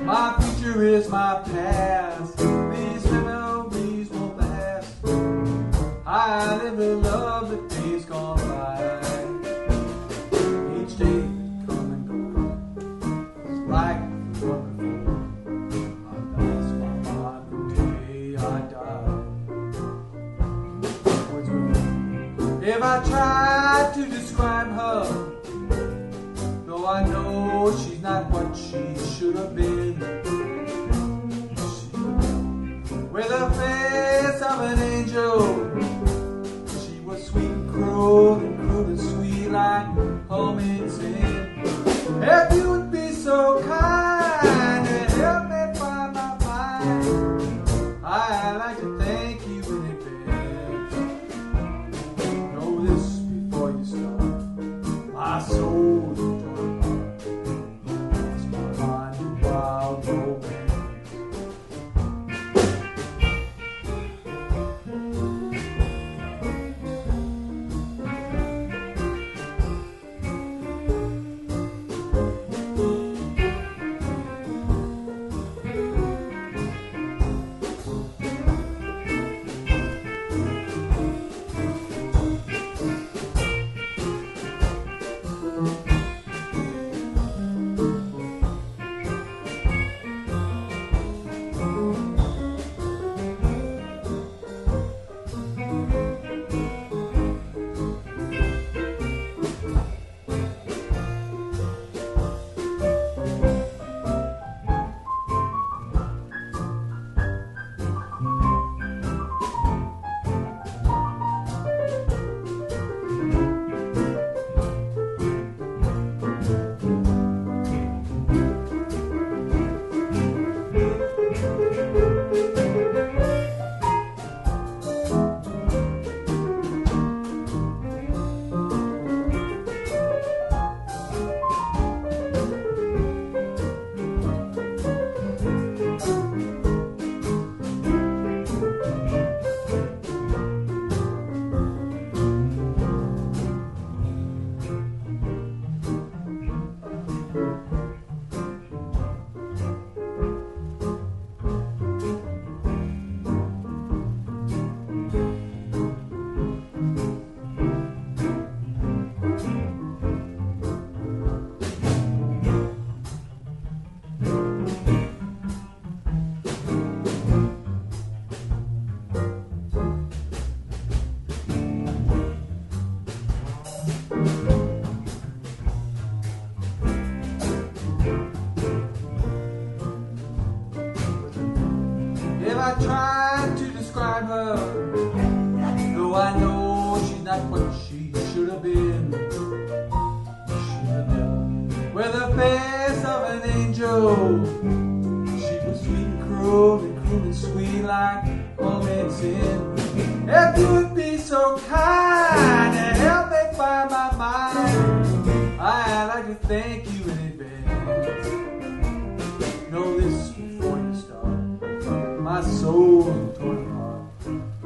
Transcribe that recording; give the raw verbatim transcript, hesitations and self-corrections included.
My future is my past. These memories won't last. I live to love the days gone by. Each day that come and go is like one before. I lost my mind the day I died. If I tried to describe her, though I know she's not what she should have been, she, with the face of an angel, she was sweet and cruel, and cruel and sweet like homemade sin. If you would be so kind and help me find my mind, I'd like to thank you in advance. Know this before you start. My soul is torn apart. Lost my mind in wild romance. If I tried to describe her, though I know she's not what she should have been, she was there with the face of an angel. She was sweet and cruel, and cruel and sweet like homemade sin. If you would be so kind and help me find my mind, I'd like to thank you in advance. Know this before you start. My soul torn apart.